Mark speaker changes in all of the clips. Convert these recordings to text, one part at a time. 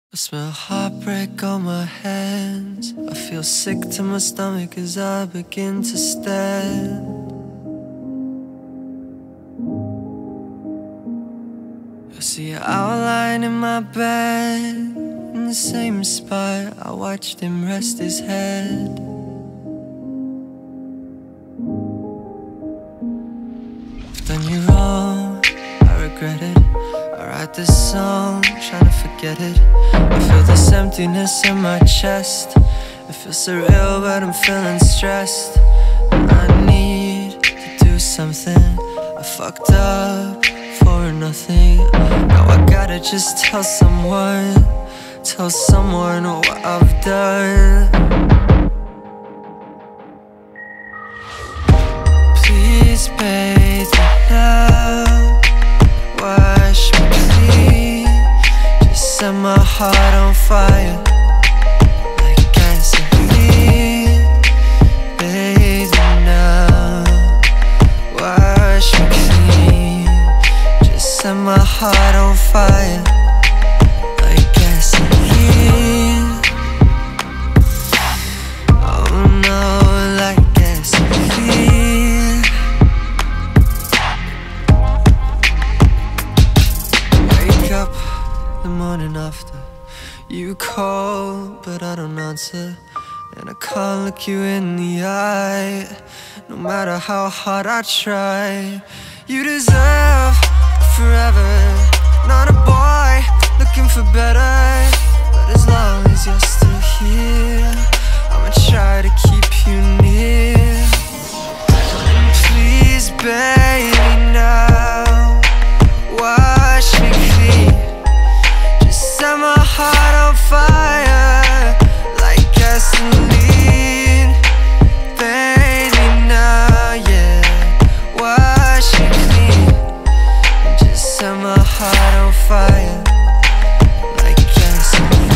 Speaker 1: I smell heartbreak on my hands. I feel sick to my stomach as I begin to stand. I see your outline in my bed, in the same spot I watched him rest his head. I've done you wrong, I regret it. I write this song, trying to forget it. I feel this emptiness in my chest. It feels surreal, but I'm feeling stressed. I need to do something. I fucked up for nothing. Now I gotta just tell someone what I've done. Please bathe me now, wash me clean, just set my heart on fire like gasoline. Bathe me now, wash me clean, just set my heart on fire like gasoline. Oh no, like gasoline. Wake up the morning after you call, but I don't answer, and I can't look you in the eye, no matter how hard I try. You deserve forever, not a boy looking for better, but as long as you're still here, I'ma try to keep you near. Please baby now, wash me clean, just set my heart on fire like gasoline. Baby now, yeah, wash me clean, just set my heart on fire like gasoline.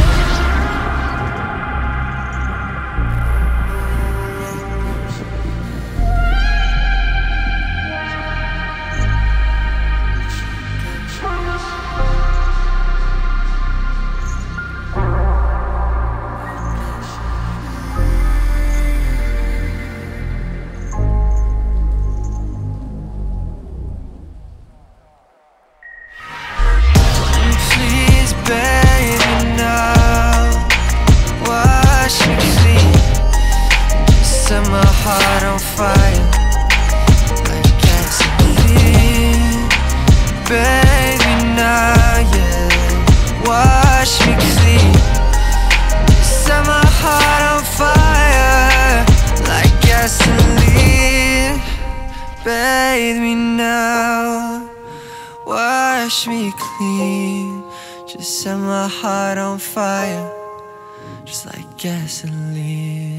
Speaker 1: Please baby now, wash me clean, just set my heart on fire like gasoline. Baby now, yeah, wash me clean, just set my heart on fire like gasoline. Bathe me now, wash me clean, just set my heart on fire just like gasoline.